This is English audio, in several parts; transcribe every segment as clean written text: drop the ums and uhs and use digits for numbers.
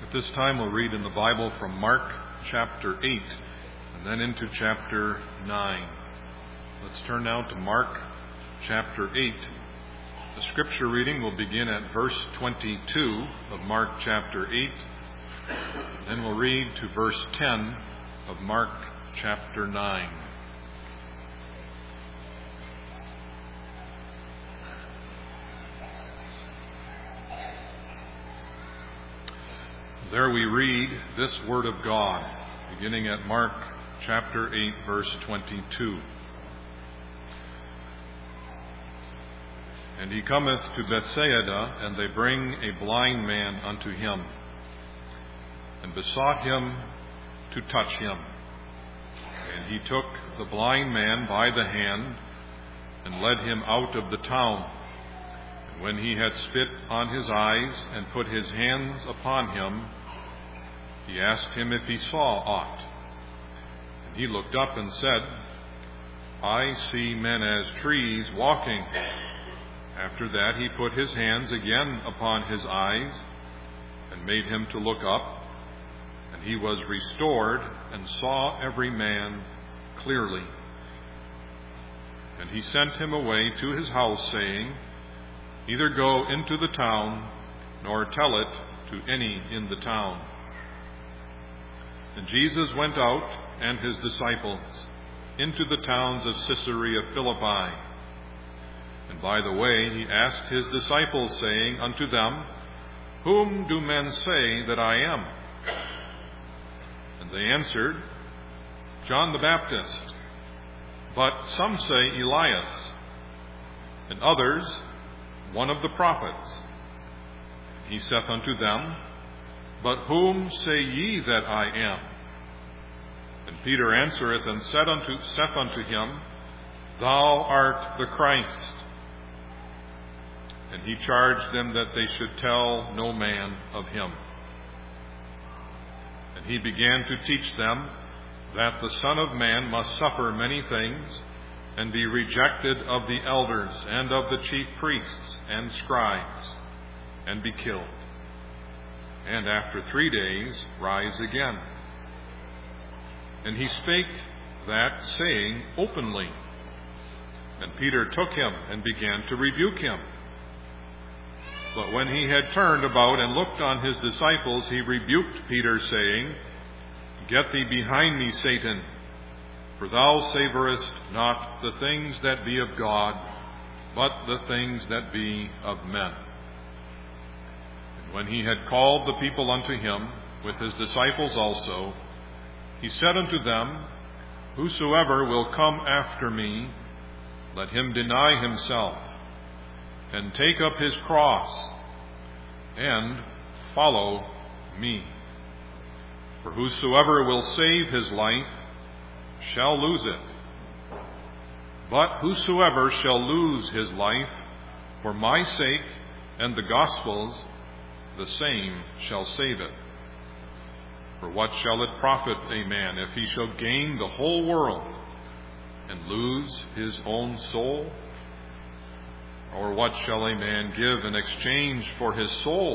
At this time we'll read in the Bible from Mark chapter 8 and then into chapter 9. Let's turn now to Mark chapter 8. The scripture reading will begin at verse 22 of Mark chapter 8. Then we'll read to verse 10 of Mark chapter 9. There we read this word of God, beginning at Mark chapter 8, verse 22. And he cometh to Bethsaida, and they bring a blind man unto him, and besought him to touch him. And he took the blind man by the hand, and led him out of the town. And when he had spit on his eyes, and put his hands upon him, he asked him if he saw aught. And he looked up and said, I see men as trees walking. After that he put his hands again upon his eyes, and made him to look up. And he was restored, and saw every man clearly. And he sent him away to his house, saying, Neither go into the town, nor tell it to any in the town. And Jesus went out, and his disciples, into the towns of Caesarea Philippi. And by the way he asked his disciples, saying unto them, Whom do men say that I am? And they answered, John the Baptist, but some say Elias, and others, one of the prophets. He saith unto them, But whom say ye that I am? And Peter answereth and saith unto him, Thou art the Christ. And he charged them that they should tell no man of him. And he began to teach them that the Son of Man must suffer many things, and be rejected of the elders and of the chief priests and scribes, and be killed, and after 3 days rise again. And he spake that saying openly. And Peter took him and began to rebuke him. But when he had turned about and looked on his disciples, he rebuked Peter, saying, Get thee behind me, Satan, for thou savorest not the things that be of God, but the things that be of men. And when he had called the people unto him, with his disciples also, he said unto them, Whosoever will come after me, let him deny himself, and take up his cross, and follow me. For whosoever will save his life shall lose it. But whosoever shall lose his life for my sake and the gospel's, the same shall save it. For what shall it profit a man if he shall gain the whole world and lose his own soul? Or what shall a man give in exchange for his soul?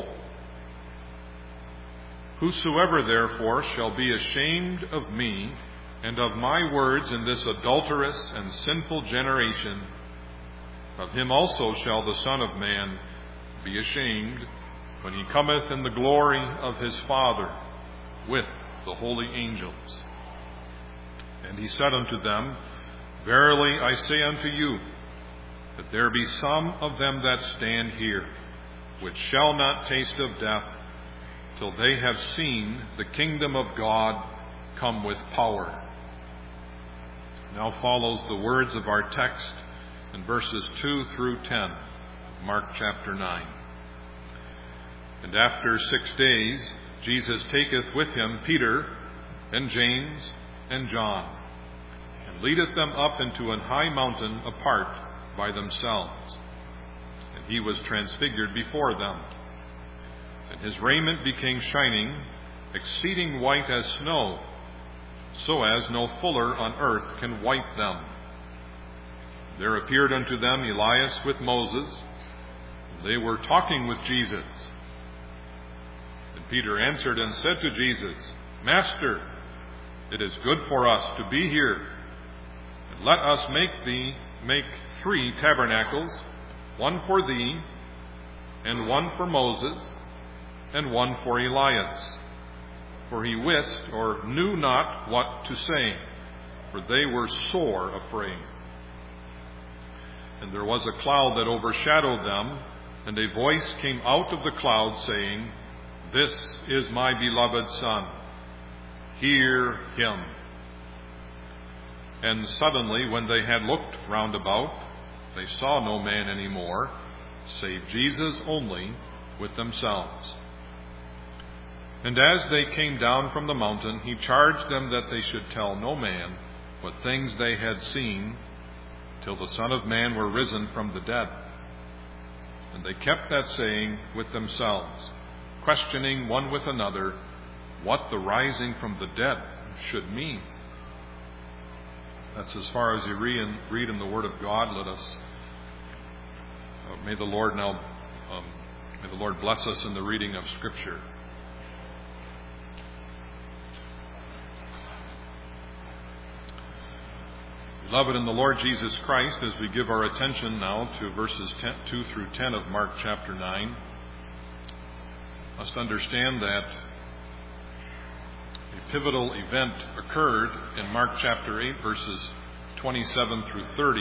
Whosoever therefore shall be ashamed of me and of my words in this adulterous and sinful generation, of him also shall the Son of Man be ashamed when he cometh in the glory of his Father with the holy angels. And he said unto them, Verily I say unto you, that there be some of them that stand here, which shall not taste of death, till they have seen the kingdom of God come with power. Now follows the words of our text in verses 2 through 10, Mark chapter 9. And after 6 days, Jesus taketh with him Peter and James and John, and leadeth them up into an high mountain apart by themselves. And he was transfigured before them. And his raiment became shining, exceeding white as snow, so as no fuller on earth can white them. There appeared unto them Elias with Moses. They were talking with Jesus. And Peter answered and said to Jesus, Master, it is good for us to be here. And let us make 3 tabernacles, one for thee, and one for Moses, and one for Elias. For he wist or knew not what to say, for they were sore afraid. And there was a cloud that overshadowed them, and a voice came out of the cloud saying, This is my beloved Son. Hear him. And suddenly, when they had looked round about, they saw no man any more, save Jesus only with themselves. And as they came down from the mountain, he charged them that they should tell no man what things they had seen, till the Son of Man were risen from the dead. And they kept that saying with themselves, questioning one with another what the rising from the dead should mean. That's as far as you read in the Word of God. Let us may the Lord bless us in the reading of Scripture. Beloved in the Lord Jesus Christ, as we give our attention now to verses 2 through 10 of Mark chapter 9, must understand that a pivotal event occurred in Mark chapter 8, verses 27 through 30.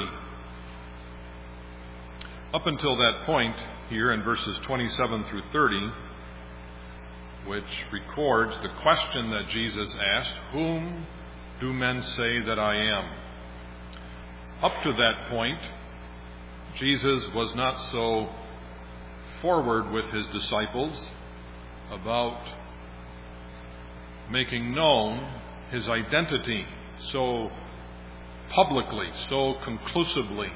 Up until that point, here in verses 27 through 30, which records the question that Jesus asked, Whom do men say that I am? Up to that point, Jesus was not so forward with his disciples about making known his identity so publicly, so conclusively.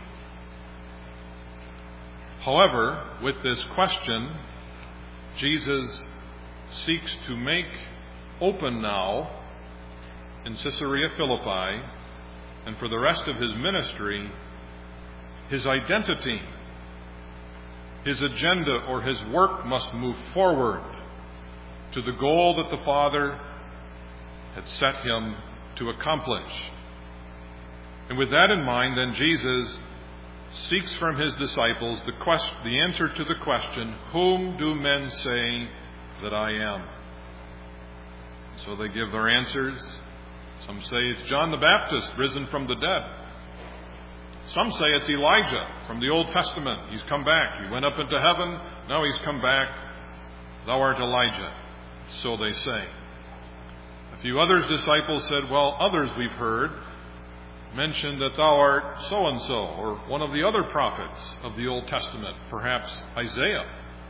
However, with this question, Jesus seeks to make open now in Caesarea Philippi, and for the rest of his ministry, his identity, his agenda, or his work must move forward to the goal that the Father had set him to accomplish. And with that in mind, then Jesus seeks from his disciples the answer to the question, Whom do men say that I am? So they give their answers. Some say it's John the Baptist risen from the dead. Some say it's Elijah from the Old Testament. He's come back. He went up into heaven. Now he's come back. Thou art Elijah. So they say. A few others' disciples said, Well, others we've heard mention that thou art so-and-so, or one of the other prophets of the Old Testament, perhaps Isaiah.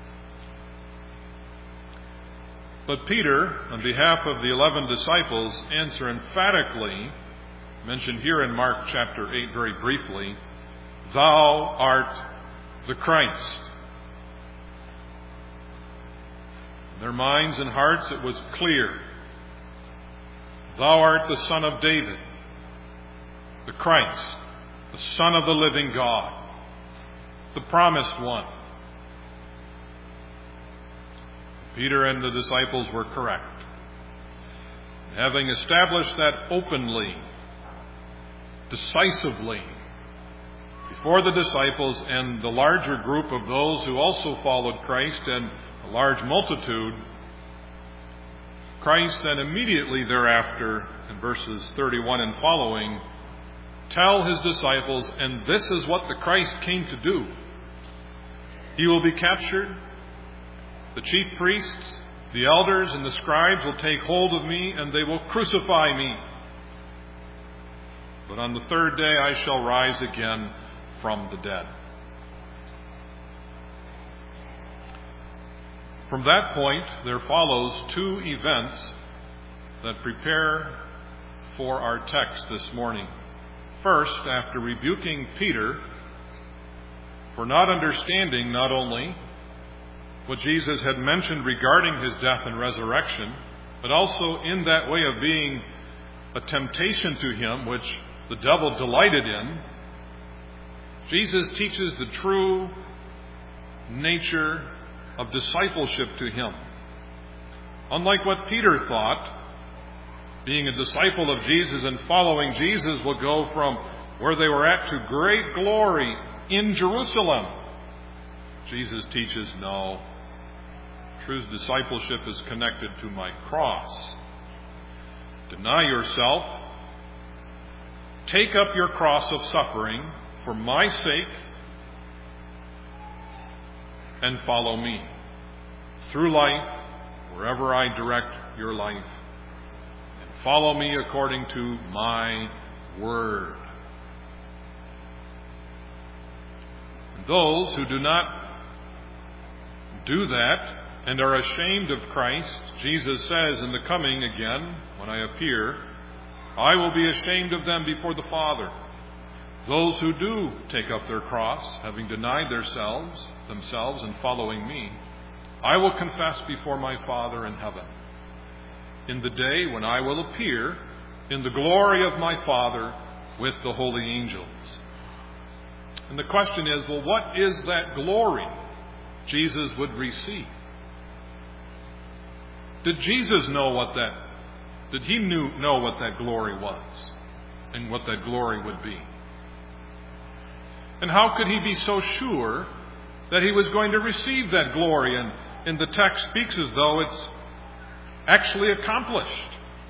But Peter, on behalf of the 11 disciples, answer emphatically, mentioned here in Mark chapter 8 very briefly, Thou art the Christ. In their minds and hearts it was clear. Thou art the Son of David, the Christ, the Son of the living God, the promised one. Peter and the disciples were correct. Having established that openly, decisively, before the disciples and the larger group of those who also followed Christ and a large multitude, Christ then immediately thereafter, in verses 31 and following, tell his disciples, and this is what the Christ came to do. He will be captured. The chief priests, the elders, and the scribes will take hold of me, and they will crucify me. But on the third day I shall rise again from the dead. From that point, there follows 2 events that prepare for our text this morning. First, after rebuking Peter for not understanding not only what Jesus had mentioned regarding his death and resurrection, but also in that way of being a temptation to him, which the devil delighted in, Jesus teaches the true nature of discipleship to him. Unlike what Peter thought, being a disciple of Jesus and following Jesus will go from where they were at to great glory in Jerusalem. Jesus teaches, no. True discipleship is connected to my cross. Deny yourself. Take up your cross of suffering for my sake and follow me through life, wherever I direct your life. And follow me according to my word. And those who do not do that and are ashamed of Christ, Jesus says in the coming again, when I appear, I will be ashamed of them before the Father. Those who do take up their cross, having denied themselves and following me, I will confess before my Father in heaven, in the day when I will appear in the glory of my Father with the holy angels. And the question is, well, what is that glory Jesus would receive? Did Jesus know did he know what that glory was and what that glory would be? And how could he be so sure that he was going to receive that glory? And the text speaks as though it's actually accomplished.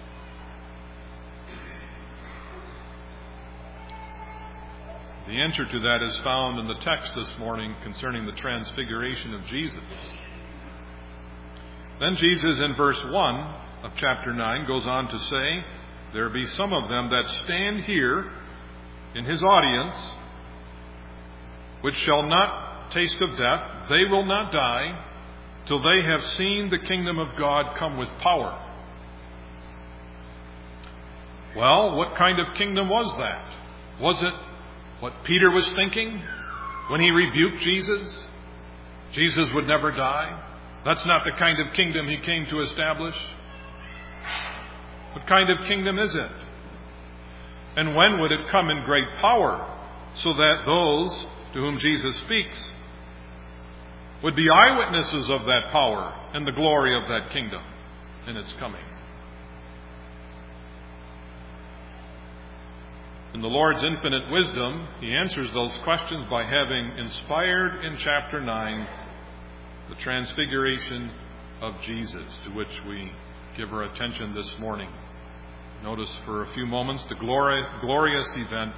The answer to that is found in the text this morning concerning the transfiguration of Jesus. Then Jesus in verse 1 of chapter 9 goes on to say, there be some of them that stand here in his audience, which shall not taste of death, they will not die, till they have seen the kingdom of God come with power. Well, what kind of kingdom was that? Was it what Peter was thinking when he rebuked Jesus? Jesus would never die. That's not the kind of kingdom he came to establish. What kind of kingdom is it? And when would it come in great power, so that those to whom Jesus speaks would be eyewitnesses of that power and the glory of that kingdom in its coming? In the Lord's infinite wisdom, he answers those questions by having inspired in chapter 9 the transfiguration of Jesus, to which we give our attention this morning. Notice for a few moments the glorious event.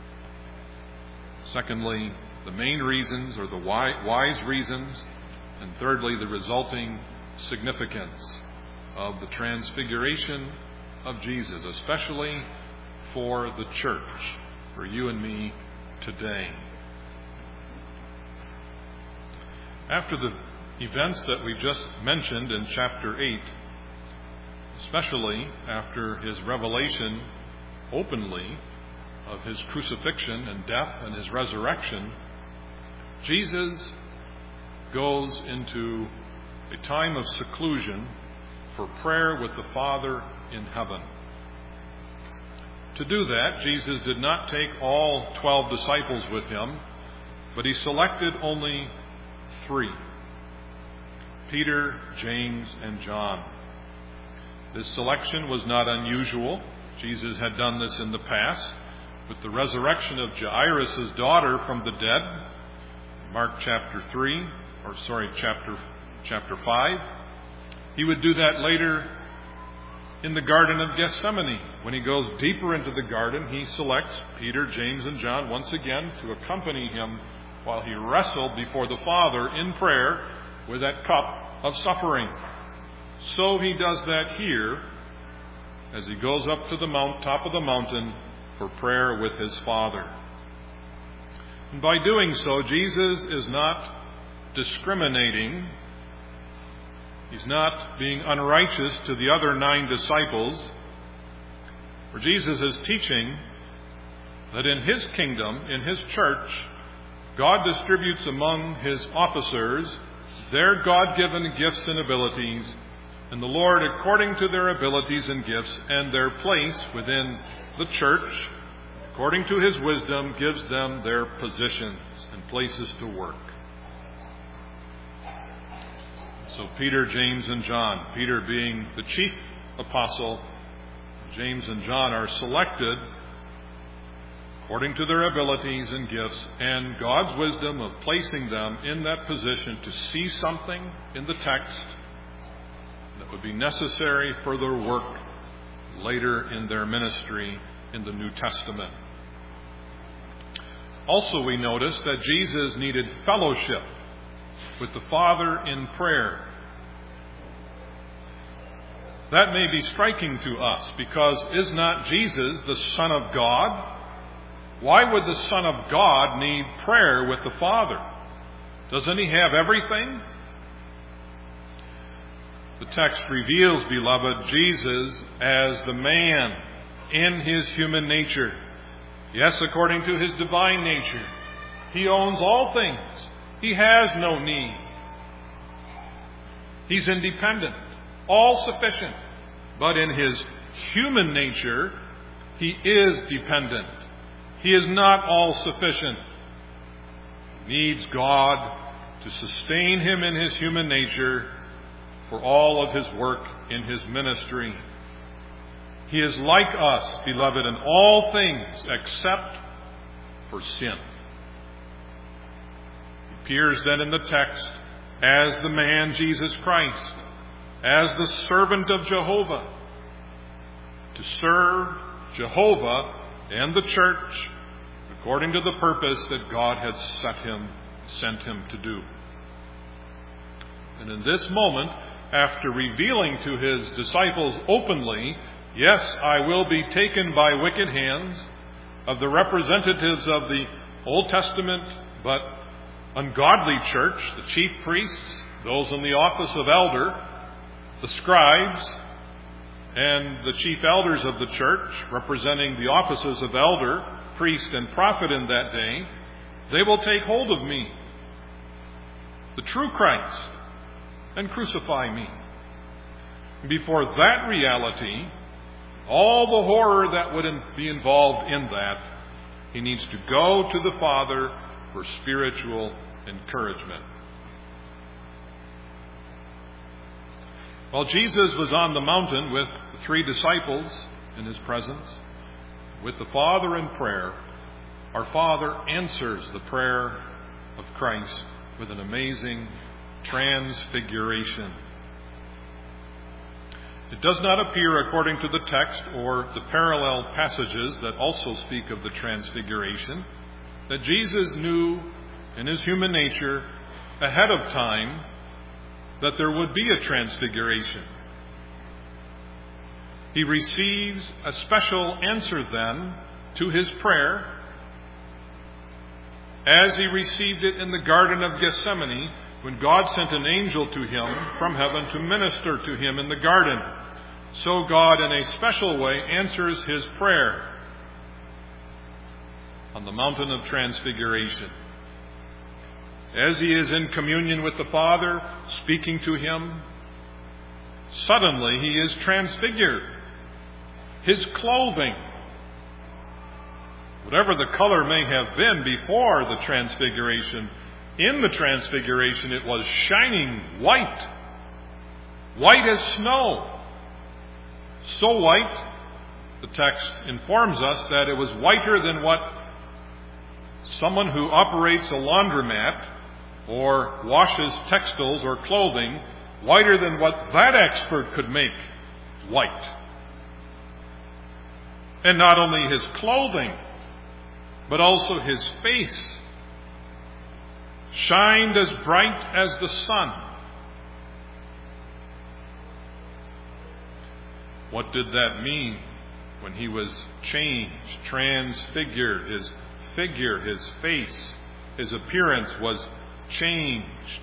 Secondly, the main reasons or the wise reasons. And thirdly, the resulting significance of the transfiguration of Jesus, especially for the church, for you and me today. After the events that we just mentioned in chapter 8, especially after his revelation openly of his crucifixion and death and his resurrection, Jesus goes into a time of seclusion for prayer with the Father in heaven. To do that, Jesus did not take all 12 disciples with him, but he selected only 3. Peter, James, and John. This selection was not unusual. Jesus had done this in the past with the resurrection of Jairus' daughter from the dead. Mark chapter 5. He would do that later in the Garden of Gethsemane. When he goes deeper into the garden, he selects Peter, James, and John once again to accompany him while he wrestled before the Father in prayer with that cup of suffering. So he does that here as he goes up to the top of the mountain for prayer with his Father. And by doing so, Jesus is not discriminating. He's not being unrighteous to the other 9 disciples. For Jesus is teaching that in his kingdom, in his church, God distributes among his officers their God-given gifts and abilities, and the Lord, according to their abilities and gifts and their place within the church, according to his wisdom, gives them their positions and places to work. So Peter, James, and John, Peter being the chief apostle, James and John are selected according to their abilities and gifts and God's wisdom of placing them in that position to see something in the text that would be necessary for their work later in their ministry in the New Testament. Also, we notice that Jesus needed fellowship with the Father in prayer. That may be striking to us, because is not Jesus the Son of God? Why would the Son of God need prayer with the Father? Doesn't he have everything? The text reveals, beloved, Jesus as the man in his human nature. Yes, according to his divine nature. He owns all things. He has no need. He's independent, all-sufficient. But in his human nature, he is dependent. He is not all-sufficient. He needs God to sustain him in his human nature for all of his work in his ministry. He is like us, beloved, in all things except for sin. He appears then in the text as the man Jesus Christ, as the servant of Jehovah, to serve Jehovah and the church according to the purpose that God had sent him to do. And in this moment, after revealing to his disciples openly, yes, I will be taken by wicked hands of the representatives of the Old Testament but ungodly church, the chief priests, those in the office of elder, the scribes, and the chief elders of the church, representing the offices of elder, priest, and prophet in that day, they will take hold of me, the true Christ, and crucify me. Before that reality, all the horror that would be involved in that, he needs to go to the Father for spiritual encouragement. While Jesus was on the mountain with the 3 disciples in his presence, with the Father in prayer, our Father answers the prayer of Christ with an amazing transfiguration. It does not appear, according to the text or the parallel passages that also speak of the transfiguration, that Jesus knew in his human nature ahead of time that there would be a transfiguration. He receives a special answer then to his prayer, as he received it in the Garden of Gethsemane when God sent an angel to him from heaven to minister to him in the garden. So God, in a special way, answers his prayer on the mountain of transfiguration. As he is in communion with the Father, speaking to him, suddenly he is transfigured. His clothing, whatever the color may have been before the transfiguration, in the transfiguration it was shining white, white as snow. So white, the text informs us, that it was whiter than what someone who operates a laundromat or washes textiles or clothing, whiter than what that expert could make white. And not only his clothing, but also his face shined as bright as the sun. What did that mean when he was changed, transfigured? His figure, his face, his appearance was changed.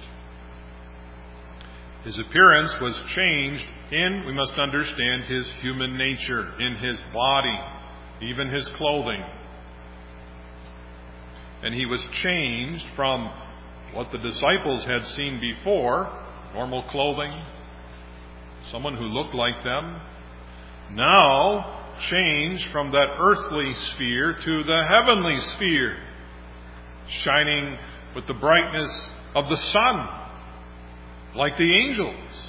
His appearance was changed in, we must understand, his human nature, in his body, even his clothing. And he was changed from what the disciples had seen before, normal clothing, someone who looked like them, now changed from that earthly sphere to the heavenly sphere, shining with the brightness of the sun, like the angels.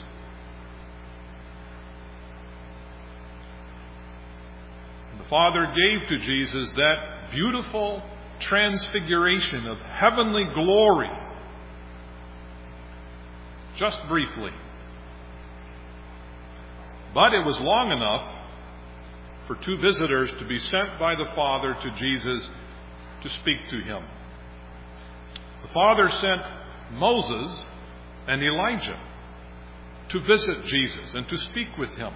And the Father gave to Jesus that beautiful transfiguration of heavenly glory, just briefly. But it was long enough for two visitors to be sent by the Father to Jesus to speak to him. The Father sent Moses and Elijah to visit Jesus and to speak with him.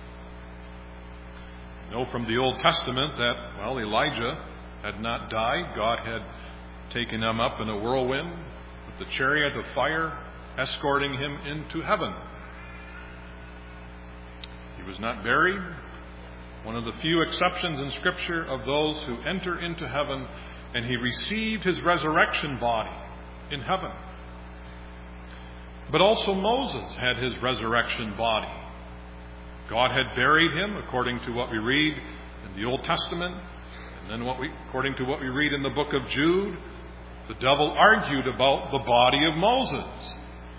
You know from the Old Testament that, Elijah had not died. God had taken him up in a whirlwind with the chariot of fire, escorting him into heaven. He was not buried. One of the few exceptions in Scripture of those who enter into heaven, and he received his resurrection body in heaven. But also Moses had his resurrection body. God had buried him, according to what we read in the Old Testament, and then according to what we read in the book of Jude, the devil argued about the body of Moses.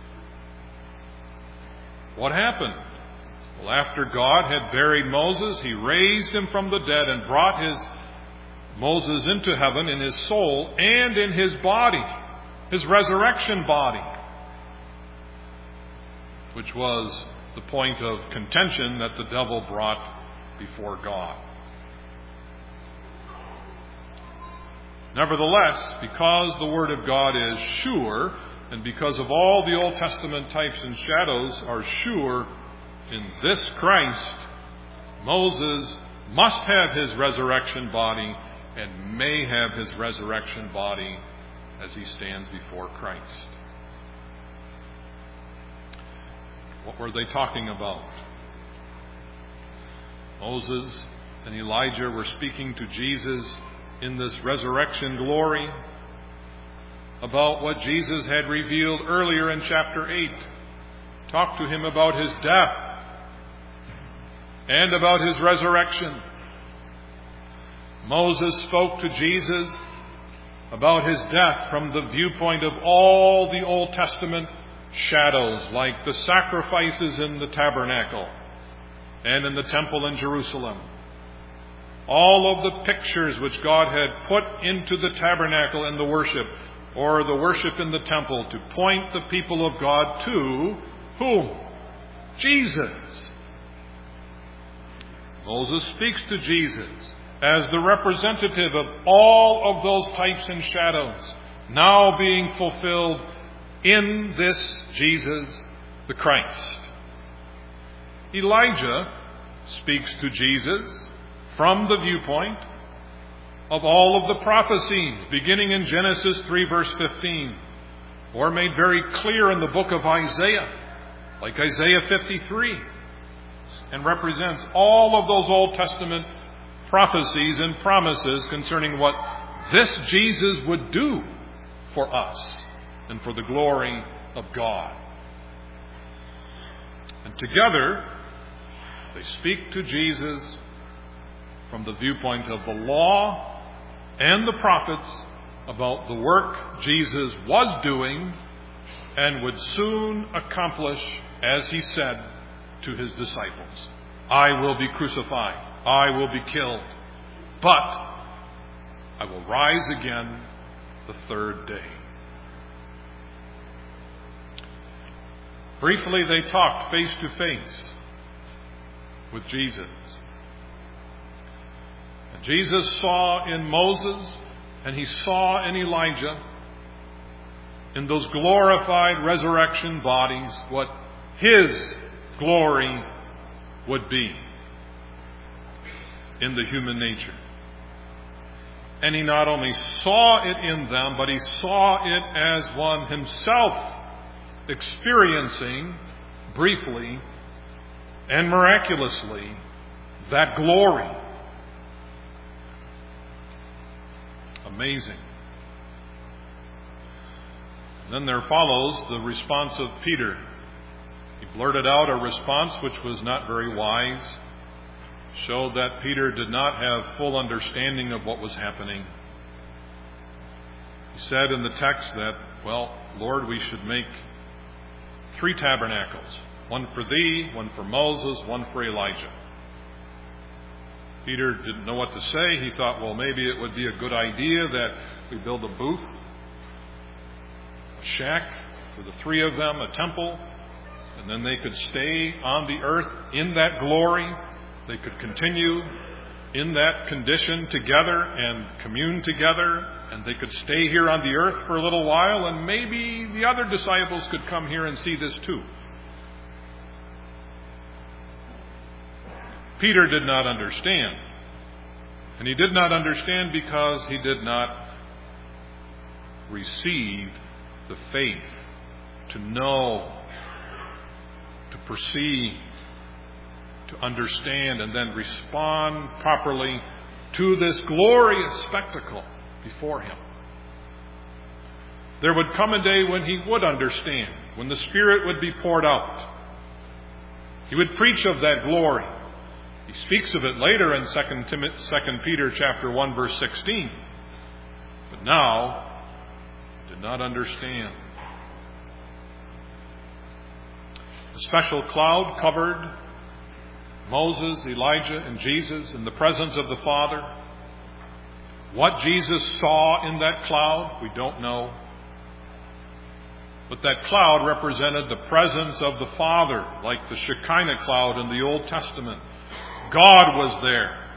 What happened? Well, after God had buried Moses, he raised him from the dead and brought Moses into heaven in his soul and in his body, his resurrection body, which was the point of contention that the devil brought before God. Nevertheless, because the Word of God is sure, and because of all the Old Testament types and shadows are sure in this Christ, Moses must have his resurrection body and may have his resurrection body as he stands before Christ. What were they talking about? Moses and Elijah were speaking to Jesus in this resurrection glory about what Jesus had revealed earlier in chapter 8. Talked to him about his death and about his resurrection. Moses spoke to Jesus about his death from the viewpoint of all the Old Testament shadows, like the sacrifices in the tabernacle and in the temple in Jerusalem. All of the pictures which God had put into the tabernacle and the worship, or the worship in the temple, to point the people of God to whom? Jesus. Moses speaks to Jesus as the representative of all of those types and shadows, now being fulfilled in this Jesus, the Christ. Elijah speaks to Jesus from the viewpoint of all of the prophecies, beginning in Genesis 3 verse 15, or made very clear in the book of Isaiah, like Isaiah 53, and represents all of those Old Testament prophecies and promises concerning what this Jesus would do for us and for the glory of God. And together, they speak to Jesus from the viewpoint of the law and the prophets about the work Jesus was doing and would soon accomplish, as he said to his disciples, I will be crucified, I will be killed, but I will rise again the third day. Briefly, they talked face to face with Jesus. And Jesus saw in Moses and he saw in Elijah, in those glorified resurrection bodies, what his glory would be in the human nature. And he not only saw it in them, but he saw it as one himself experiencing briefly and miraculously that glory. Amazing. And then there follows the response of Peter. He blurted out a response which was not very wise, showed that Peter did not have full understanding of what was happening. He said in the text that, well, Lord, we should make 3 tabernacles, one for thee, one for Moses, one for Elijah. Peter didn't know what to say. He thought, well, maybe it would be a good idea that we build a booth, a shack for the 3 of them, a temple, and then they could stay on the earth in that glory. They could continue in that condition together and commune together, and they could stay here on the earth for a little while, and maybe the other disciples could come here and see this too. Peter did not understand. And he did not understand because he did not receive the faith to know, to perceive, to understand, and then respond properly to this glorious spectacle before him. There would come a day when he would understand, when the Spirit would be poured out. He would preach of that glory. He speaks of it later in 2 Peter chapter 1, verse 16. But now, did not understand. A special cloud covered Moses, Elijah, and Jesus in the presence of the Father. What Jesus saw in that cloud, we don't know. But that cloud represented the presence of the Father, like the Shekinah cloud in the Old Testament. God was there.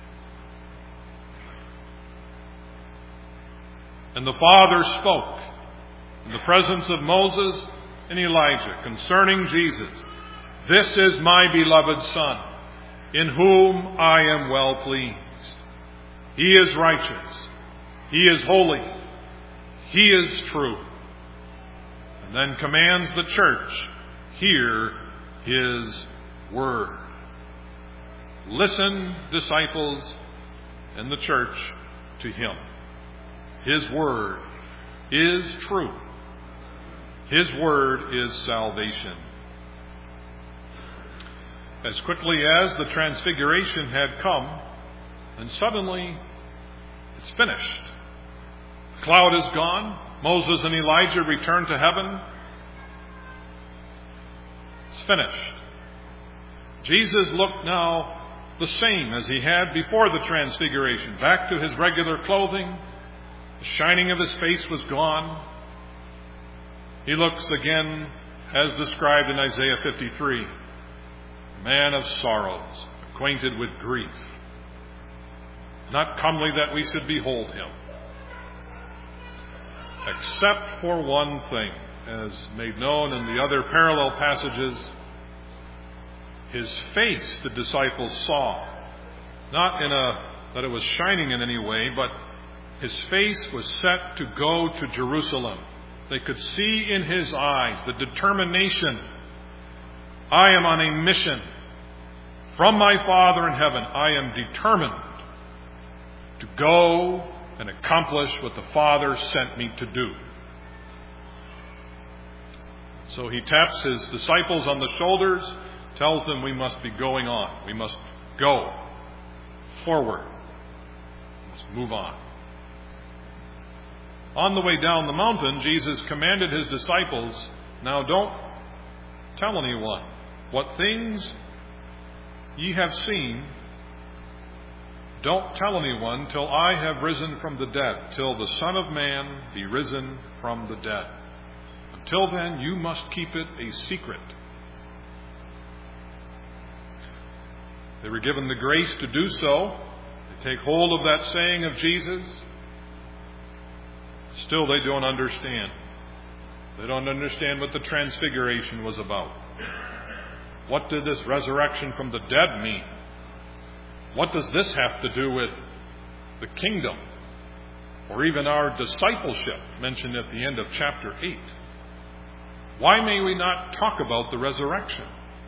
And the Father spoke in the presence of Moses and Elijah concerning Jesus. This is my beloved Son, in whom I am well pleased. He is righteous. He is holy. He is true. And then commands the church, hear His word. Listen, disciples, and the church, to Him. His word is true. His word is salvation. As quickly as the transfiguration had come, and suddenly it's finished. The cloud is gone. Moses and Elijah returned to heaven. It's finished. Jesus looked now the same as he had before the transfiguration, back to his regular clothing. The shining of his face was gone. He looks again as described in Isaiah 53, a man of sorrows, acquainted with grief, not comely that we should behold him, except for one thing, as made known in the other parallel passages. His face the disciples saw, not that it was shining in any way, but his face was set to go to Jerusalem. They could see in his eyes the determination. I am on a mission from my Father in heaven. I am determined to go and accomplish what the Father sent me to do. So he taps his disciples on the shoulders, tells them we must be going on. We must go forward. We must move on. On the way down the mountain, Jesus commanded his disciples, now don't tell anyone what things ye have seen. Don't tell anyone till I have risen from the dead, till the Son of Man be risen from the dead. Until then, you must keep it a secret. They were given the grace to do so. They take hold of that saying of Jesus. Still, they don't understand. They don't understand what the transfiguration was about. What did this resurrection from the dead mean? What does this have to do with the kingdom? Or even our discipleship mentioned at the end of chapter 8? Why may we not talk about the resurrection?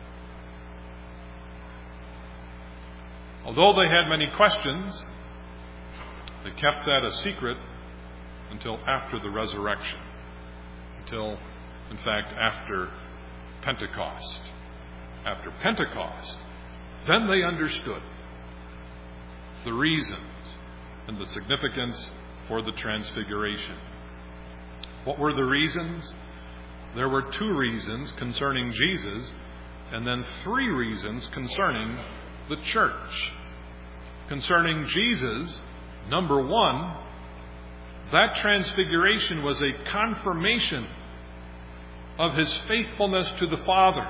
Although they had many questions, they kept that a secret until after the resurrection. Until, in fact, after Pentecost. After Pentecost, then they understood the reasons and the significance for the transfiguration. What were the reasons? there were 2 reasons concerning Jesus, and then 3 reasons concerning the church. Concerning Jesus, number 1, that transfiguration was a confirmation of his faithfulness to the Father.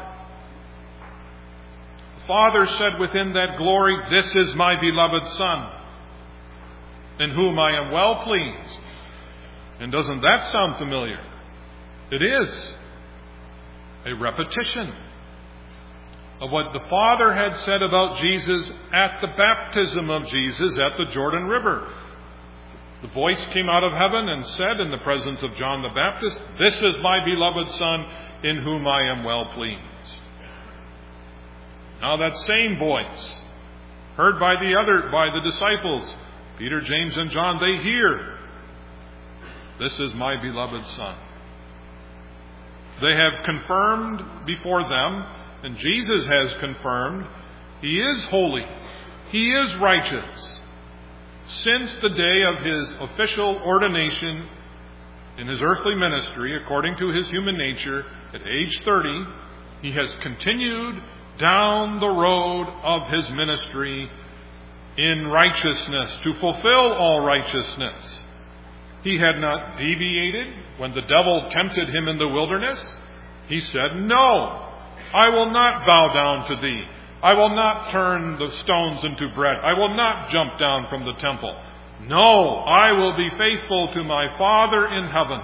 The Father said within that glory, "This is my beloved Son, in whom I am well pleased." And doesn't that sound familiar? It is a repetition of what the Father had said about Jesus at the baptism of Jesus at the Jordan River. The voice came out of heaven and said in the presence of John the Baptist, "This is my beloved Son, in whom I am well pleased." Now that same voice, heard by the disciples, Peter, James, and John, they hear, "This is my beloved Son." They have confirmed before them, and Jesus has confirmed, He is holy, He is righteous. Since the day of His official ordination in His earthly ministry, according to His human nature, at age 30, He has continued down the road of His ministry in righteousness, to fulfill all righteousness. He had not deviated when the devil tempted Him in the wilderness. He said, "No, I will not bow down to thee. I will not turn the stones into bread. I will not jump down from the temple. No, I will be faithful to my Father in heaven."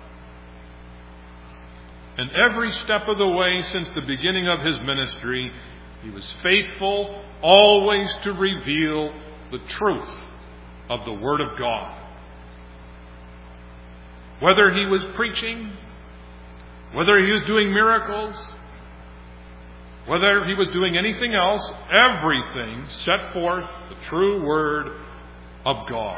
And every step of the way since the beginning of His ministry, He was faithful always to reveal the truth of the Word of God. Whether He was preaching, whether He was doing miracles, whether He was doing anything else, everything set forth the true Word of God.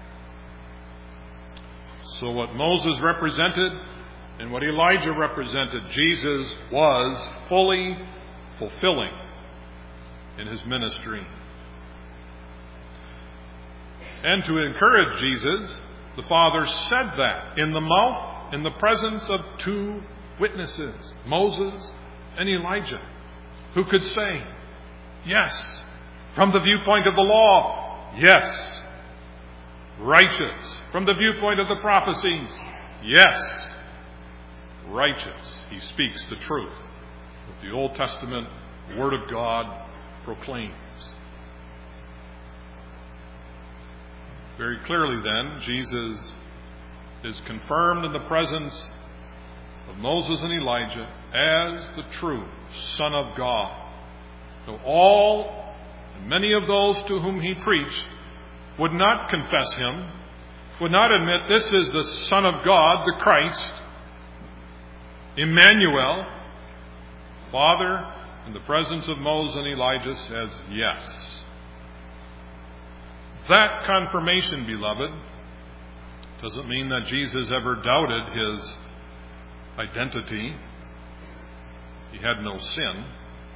So what Moses represented and what Elijah represented, Jesus was fully fulfilling in His ministry. And to encourage Jesus, the Father said that in the presence of 2 witnesses, Moses and Elijah, who could say, yes, from the viewpoint of the law, yes, righteous. From the viewpoint of the prophecies, yes, righteous. He speaks the truth that the Old Testament Word of God proclaims. Very clearly then, Jesus is confirmed in the presence of Moses and Elijah as the true Son of God. Though all, and many of those to whom He preached, would not confess Him, would not admit this is the Son of God, the Christ, Emmanuel, Father, in the presence of Moses and Elijah, says yes. That confirmation, beloved, doesn't mean that Jesus ever doubted His identity. He had no sin.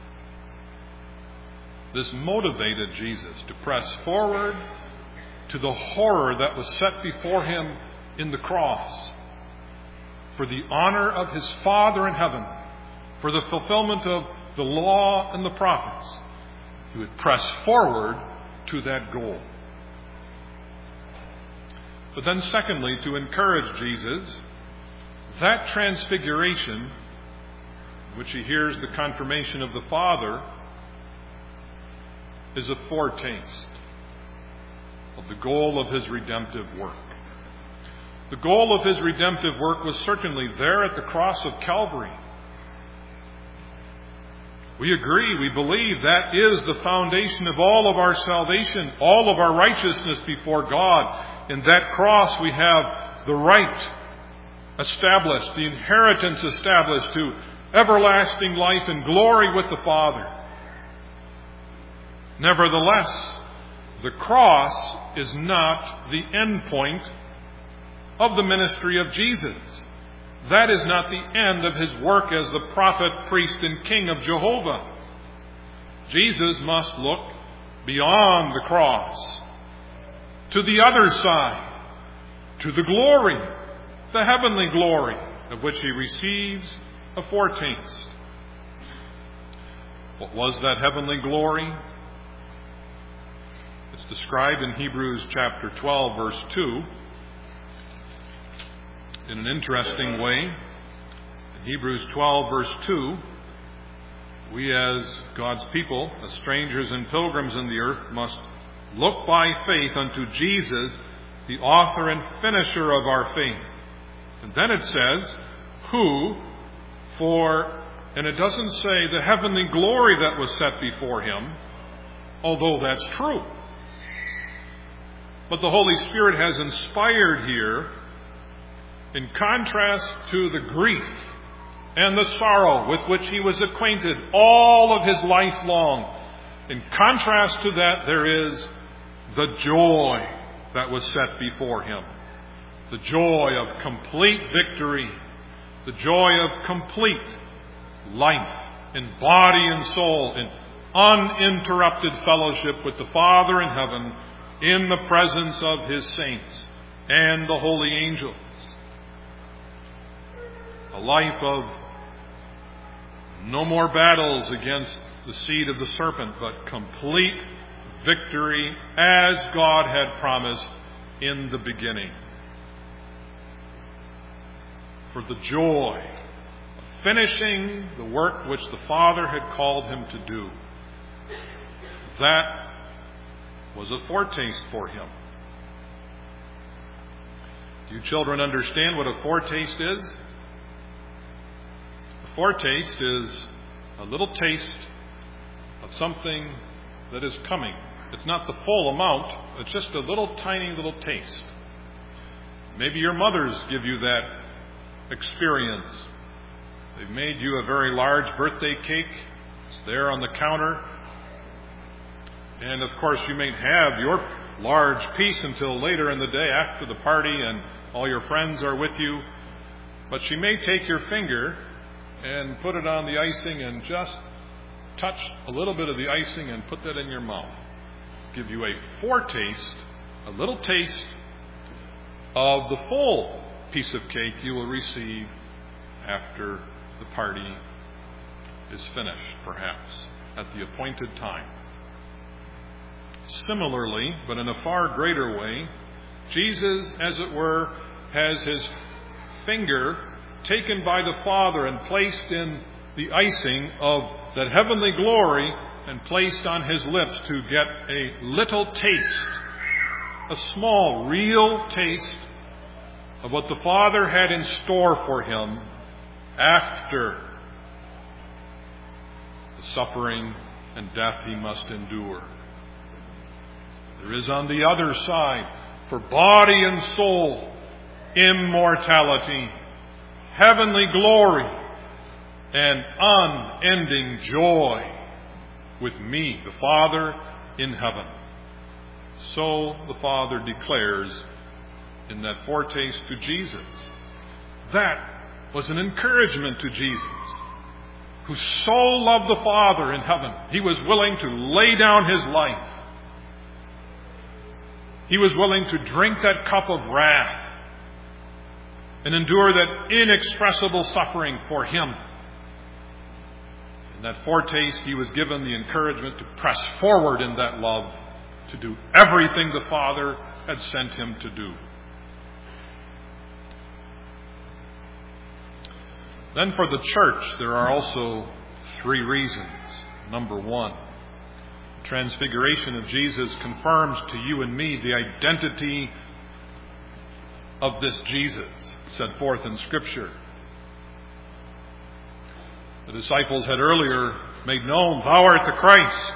This motivated Jesus to press forward to the horror that was set before Him in the cross, for the honor of His Father in heaven, for the fulfillment of the law and the prophets. He would press forward to that goal. But then secondly, to encourage Jesus, that transfiguration, in which He hears the confirmation of the Father, is a foretaste of the goal of His redemptive work. The goal of His redemptive work was certainly there at the cross of Calvary. We agree, we believe that is the foundation of all of our salvation, all of our righteousness before God. In that cross we have the right established, the inheritance established to everlasting life and glory with the Father. Nevertheless, the cross is not the end point of the ministry of Jesus. That is not the end of His work as the prophet, priest, and king of Jehovah. Jesus must look beyond the cross, to the other side, to the glory, the heavenly glory, of which he receives a foretaste. What was that heavenly glory? It's described in Hebrews chapter 12, verse 2, in an interesting way. In Hebrews 12, verse 2, we as God's people, as strangers and pilgrims in the earth, must look by faith unto Jesus, the author and finisher of our faith. And then it says, who, and it doesn't say the heavenly glory that was set before him, although that's true. But the Holy Spirit has inspired here, in contrast to the grief and the sorrow with which he was acquainted all of his life long. In contrast to that, there is the joy that was set before him. The joy of complete victory. The joy of complete life in body and soul, in uninterrupted fellowship with the Father in heaven, in the presence of his saints and the holy angels. A life of no more battles against the seed of the serpent, but complete victory as God had promised in the beginning. For the joy of finishing the work which the Father had called him to do. That was a foretaste for him. Do you children understand what a foretaste is? A foretaste is a little taste of something that is coming. It's not the full amount, it's just a little tiny little taste. Maybe your mothers give you that experience. They've made you a very large birthday cake. It's there on the counter. And of course you may have your large piece until later in the day after the party and all your friends are with you. But she may take your finger and put it on the icing and just touch a little bit of the icing and put that in your mouth. Give you a foretaste, a little taste of the full piece of cake you will receive after the party is finished, perhaps, at the appointed time. Similarly, but in a far greater way, Jesus, as it were, has his finger taken by the Father and placed in the icing of that heavenly glory and placed on his lips to get a little taste, a small, real taste of what the Father had in store for him after the suffering and death he must endure. There is on the other side, for body and soul, immortality, heavenly glory, and unending joy with me, the Father in heaven. So the Father declares in that foretaste to Jesus. That was an encouragement to Jesus, who so loved the Father in heaven, he was willing to lay down his life. He was willing to drink that cup of wrath and endure that inexpressible suffering for him. In that foretaste, he was given the encouragement to press forward in that love, to do everything the Father had sent him to do. Then for the church, there are also three reasons. Number one, the transfiguration of Jesus confirms to you and me the identity of this Jesus set forth in Scripture. The disciples had earlier made known, "Thou art the Christ."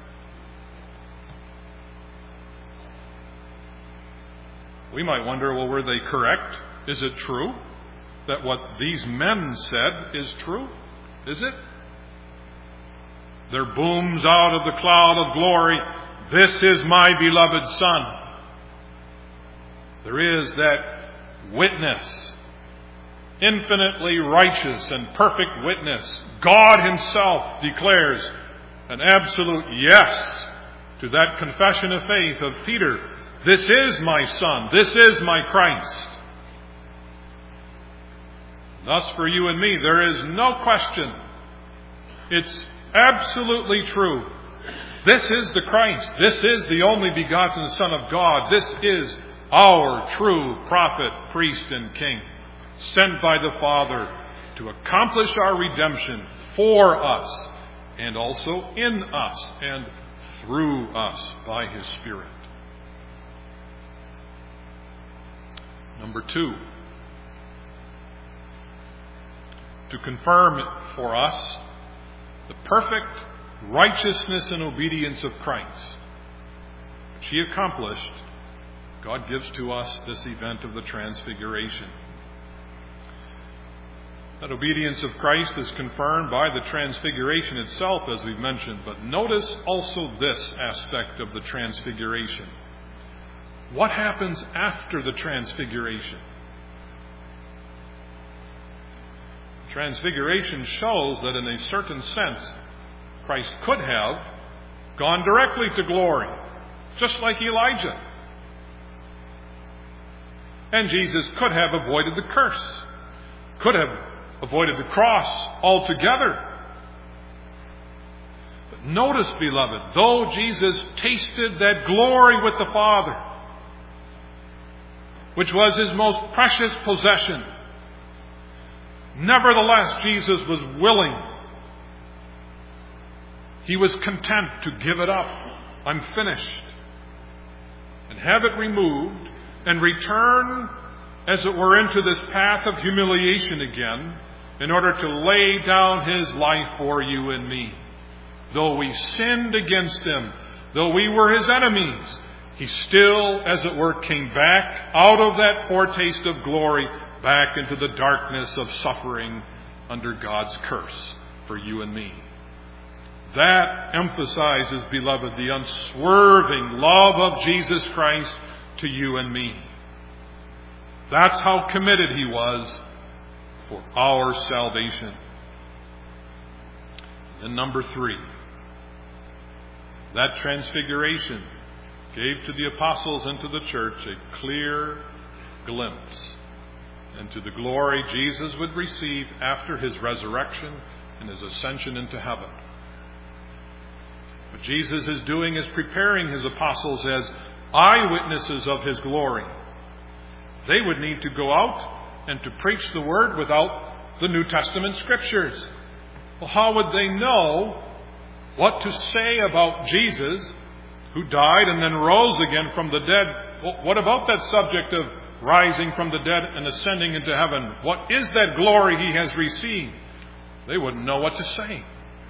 We might wonder, well, were they correct? Is it true that what these men said is true? Is it? There booms out of the cloud of glory, "This is my beloved Son." There is that witness, infinitely righteous and perfect witness. God himself declares an absolute yes to that confession of faith of Peter. "This is my Son. This is my Christ." Thus, for you and me, there is no question. It's absolutely true. This is the Christ. This is the only begotten Son of God. This is our true prophet, priest, and king, sent by the Father to accomplish our redemption for us, and also in us and through us by His Spirit. Number 2, to confirm for us the perfect righteousness and obedience of Christ, which He accomplished, God gives to us this event of the Transfiguration. That obedience of Christ is confirmed by the Transfiguration itself, as we've mentioned. But notice also this aspect of the Transfiguration. What happens after the Transfiguration? Transfiguration shows that in a certain sense, Christ could have gone directly to glory, just like Elijah. And Jesus could have avoided the curse, could have avoided the cross altogether. But notice, beloved, though Jesus tasted that glory with the Father, which was His most precious possession, nevertheless, Jesus was willing. He was content to give it up. I'm finished. And have it removed and return, as it were, into this path of humiliation again, in order to lay down His life for you and me. Though we sinned against Him, though we were His enemies, He still, as it were, came back out of that foretaste of glory, back into the darkness of suffering under God's curse for you and me. That emphasizes, beloved, the unswerving love of Jesus Christ to you and me. That's how committed He was for our salvation. And number 3, that Transfiguration gave to the apostles and to the church a clear glimpse into the glory Jesus would receive after His resurrection and His ascension into heaven. What Jesus is doing is preparing His apostles as eyewitnesses of His glory. They would need to go out and to preach the Word without the New Testament Scriptures. Well, how would they know what to say about Jesus, who died and then rose again from the dead? Well, what about that subject of rising from the dead and ascending into heaven? What is that glory He has received? They wouldn't know what to say.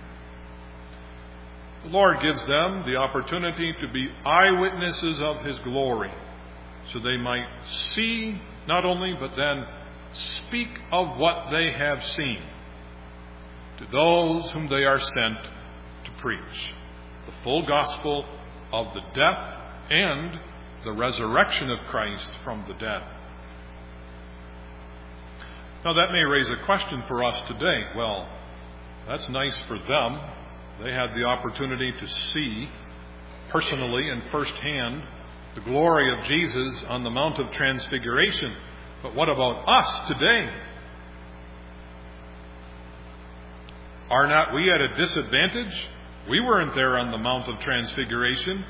The Lord gives them the opportunity to be eyewitnesses of His glory, so they might see not only, but then speak of what they have seen to those whom they are sent to preach the full gospel of the death and the resurrection of Christ from the dead. Now that may raise a question for us today. Well, that's nice for them. They had the opportunity to see personally and firsthand the glory of Jesus on the Mount of Transfiguration. But what about us today? Are not we at a disadvantage? We weren't there on the Mount of Transfiguration.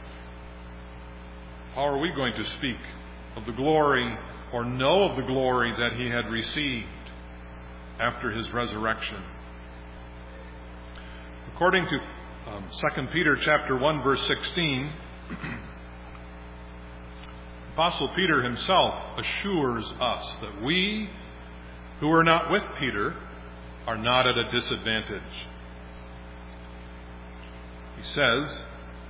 How are we going to speak of the glory or know of the glory that He had received after His resurrection? According to 2 Peter chapter 1, verse 16, Apostle Peter himself assures us that we who are not with Peter are not at a disadvantage. He says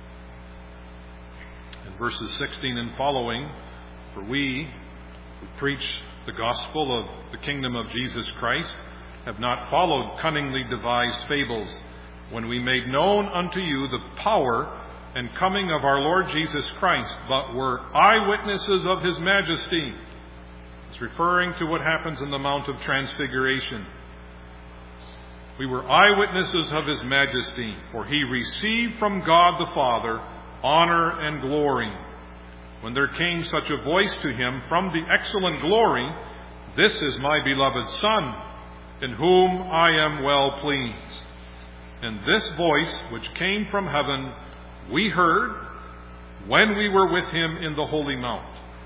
in verses 16 and following, "For we who preach the gospel of the kingdom of Jesus Christ have not followed cunningly devised fables, when we made known unto you the power and coming of our Lord Jesus Christ, but were eyewitnesses of His majesty." It's referring to what happens in the Mount of Transfiguration. We were eyewitnesses of His majesty, for He received from God the Father honor and glory, when there came such a voice to Him from the excellent glory, This is my beloved Son, in whom I am well pleased. And this voice which came from heaven we heard when we were with him in the holy mount.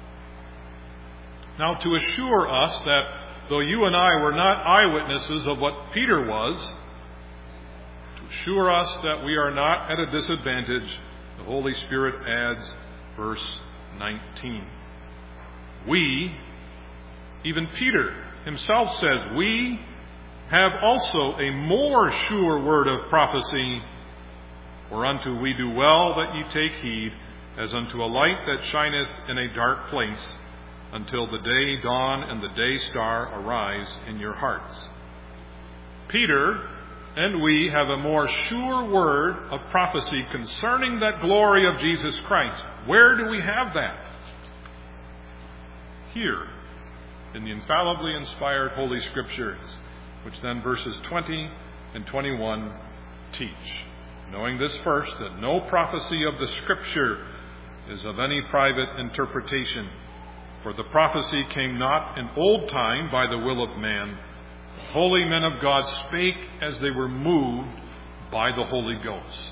Now, to assure us that though you and I were not eyewitnesses of what Peter was, to assure us that we are not at a disadvantage, the Holy Spirit adds verse 19. We, even Peter himself says, we have also a more sure word of prophecy, whereunto we do well that ye take heed, as unto a light that shineth in a dark place, until the day dawn and the day star arise in your hearts. Peter and we have a more sure word of prophecy concerning that glory of Jesus Christ. Where do we have that? Here, in the infallibly inspired Holy Scriptures, which then verses 20 and 21 teach. Knowing this first, that no prophecy of the Scripture is of any private interpretation. For the prophecy came not in old time by the will of man. The holy men of God spake as they were moved by the Holy Ghost.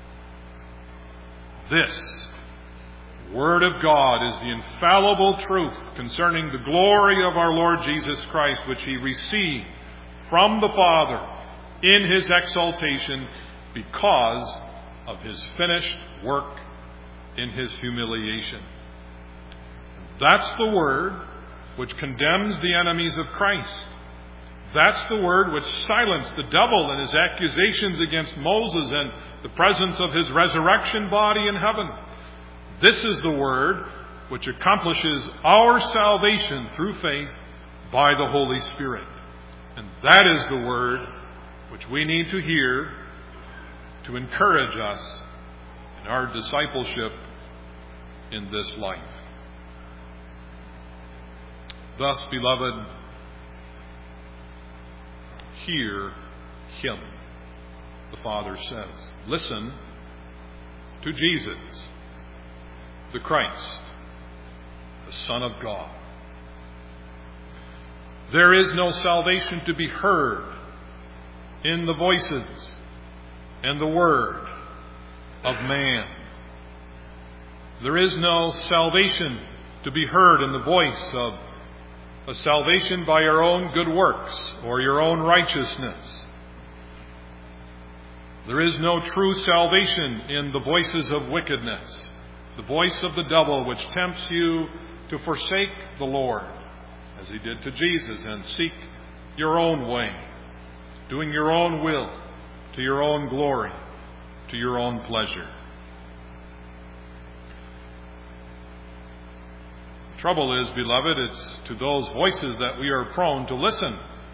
This Word of God is the infallible truth concerning the glory of our Lord Jesus Christ, which he received from the Father in his exaltation because of his finished work in his humiliation. That's the word which condemns the enemies of Christ. That's the word which silenced the devil in his accusations against Moses and the presence of his resurrection body in heaven. This is the word which accomplishes our salvation through faith by the Holy Spirit. And that is the word which we need to hear to encourage us in our discipleship in this life. Thus, beloved, hear him, the Father says. Listen to Jesus, the Christ, the Son of God. There is no salvation to be heard in the voices and the word of man. There is no salvation to be heard in the voice of a salvation by your own good works or your own righteousness. There is no true salvation in the voices of wickedness, the voice of the devil which tempts you to forsake the Lord, as he did to Jesus, and seek your own way, doing your own will, to your own glory, to your own pleasure. The trouble is, beloved, it's to those voices that we are prone to listen.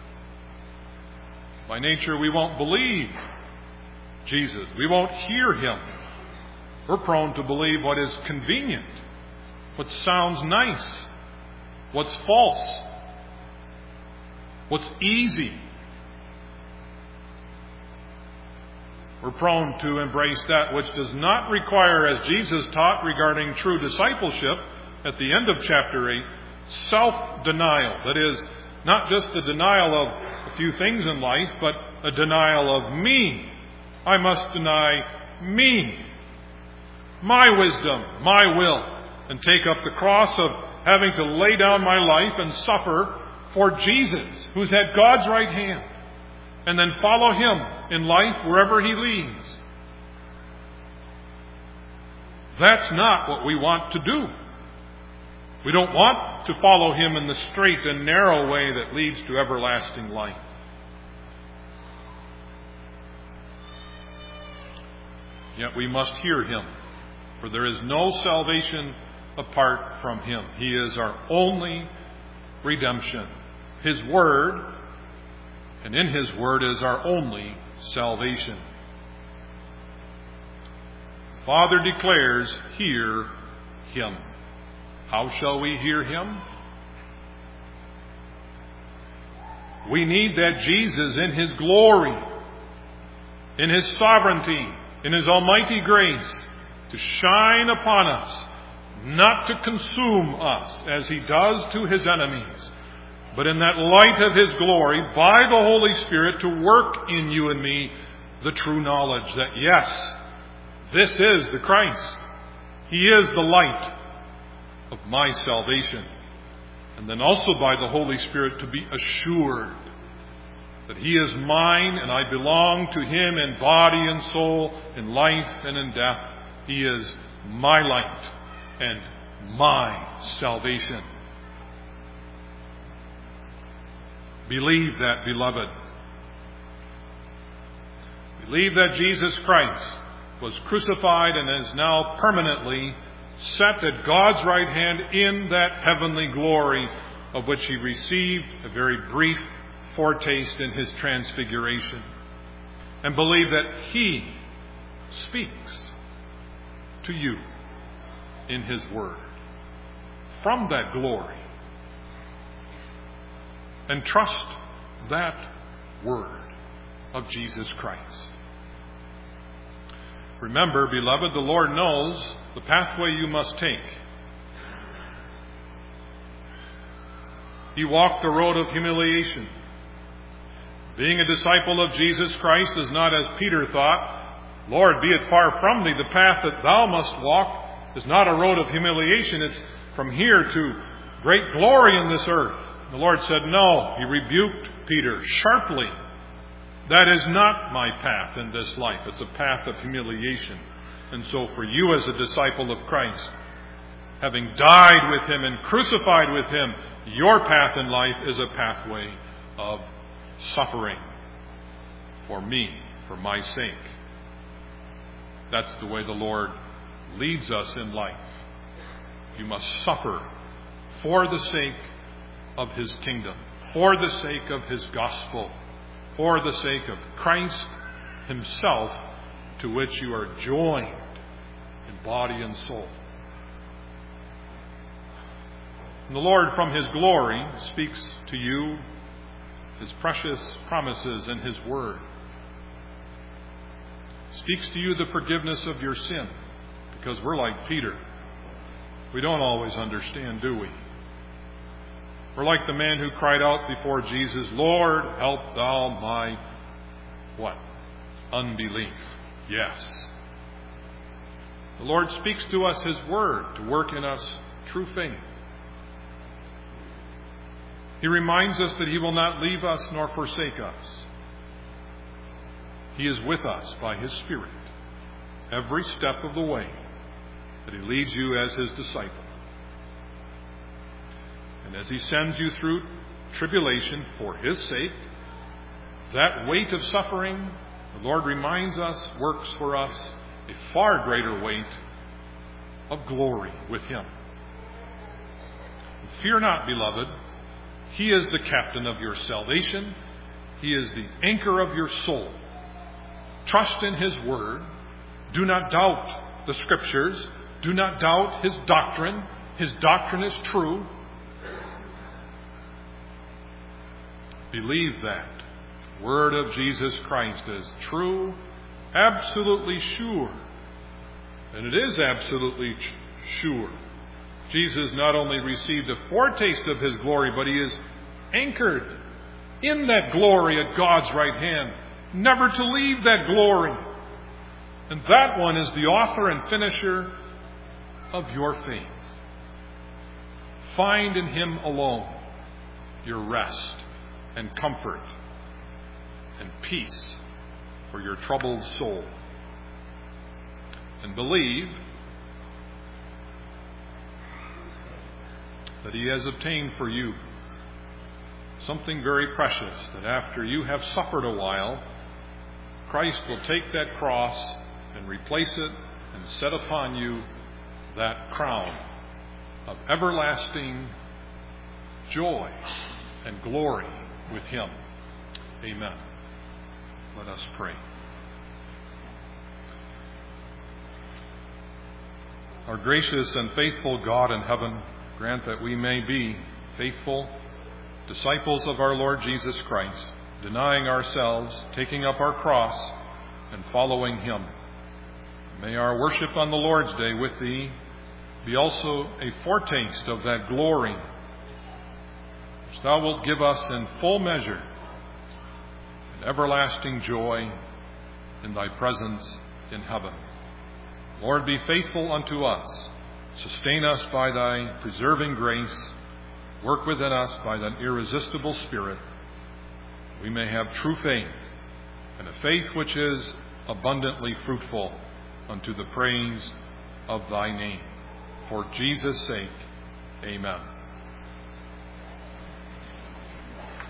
By nature, we won't believe Jesus. We won't hear him. We're prone to believe what is convenient, what sounds nice, what's false, what's easy. We're prone to embrace that which does not require, as Jesus taught regarding true discipleship at the end of chapter 8, self-denial. That is, not just the denial of a few things in life, but a denial of me. I must deny me, my wisdom, my will, and take up the cross of having to lay down my life and suffer for Jesus, who's at God's right hand, and then follow him in life wherever he leads. That's not what we want to do. We don't want to follow him in the straight and narrow way that leads to everlasting life. Yet we must hear him, for there is no salvation apart from him. He is our only redemption. His word, and in his word is our only salvation. The Father declares, hear him. How shall we hear him? We need that Jesus in his glory, in his sovereignty, in his almighty grace, to shine upon us, not to consume us as he does to his enemies, but in that light of His glory, by the Holy Spirit, to work in you and me the true knowledge that, yes, this is the Christ. He is the light of my salvation. And then also by the Holy Spirit to be assured that He is mine and I belong to Him in body and soul, in life and in death. He is my light and my salvation. Believe that, beloved. Believe that Jesus Christ was crucified and is now permanently set at God's right hand in that heavenly glory of which He received a very brief foretaste in His transfiguration. And believe that He speaks to you in His Word from that glory. And trust that Word of Jesus Christ. Remember, beloved, the Lord knows the pathway you must take. He walked the road of humiliation. Being a disciple of Jesus Christ is not, as Peter thought, Lord, be it far from thee, the path that thou must walk is not a road of humiliation. It's from here to great glory in this earth. The Lord said, no. He rebuked Peter sharply. That is not my path in this life. It's a path of humiliation. And so for you as a disciple of Christ, having died with Him and crucified with Him, your path in life is a pathway of suffering for me, for my sake. That's the way the Lord leads us in life. You must suffer for the sake of His kingdom, for the sake of His gospel, for the sake of Christ Himself, to which you are joined in body and soul. And the Lord, from His glory, speaks to you His precious promises in His Word. Speaks to you the forgiveness of your sin, because we're like Peter. We don't always understand, do we? We're like the man who cried out before Jesus, Lord, help thou my, what? Unbelief. Yes. The Lord speaks to us His Word to work in us true faith. He reminds us that He will not leave us nor forsake us. He is with us by His Spirit every step of the way that He leads you as His disciple. And as He sends you through tribulation for His sake, that weight of suffering, the Lord reminds us, works for us a far greater weight of glory with Him. Fear not, beloved. He is the captain of your salvation. He is the anchor of your soul. Trust in His Word. Do not doubt the Scriptures. Do not doubt His doctrine. His doctrine is true. Believe that Word of Jesus Christ is true, absolutely sure. And it is absolutely sure. Jesus not only received a foretaste of His glory, but He is anchored in that glory at God's right hand, never to leave that glory. And that one is the author and finisher of your faith. Find in Him alone your rest and comfort and peace for your troubled soul. And believe that He has obtained for you something very precious, that after you have suffered a while, Christ will take that cross and replace it and set upon you that crown of everlasting joy and glory with Him. Amen. Let us pray. Our gracious and faithful God in heaven, grant that we may be faithful disciples of our Lord Jesus Christ, denying ourselves, taking up our cross, and following Him. May our worship on the Lord's Day with Thee be also a foretaste of that glory which thou wilt give us in full measure, and everlasting joy in thy presence in heaven. Lord, be faithful unto us. Sustain us by thy preserving grace. Work within us by thine irresistible Spirit. We may have true faith, and a faith which is abundantly fruitful unto the praise of thy name. For Jesus' sake, amen.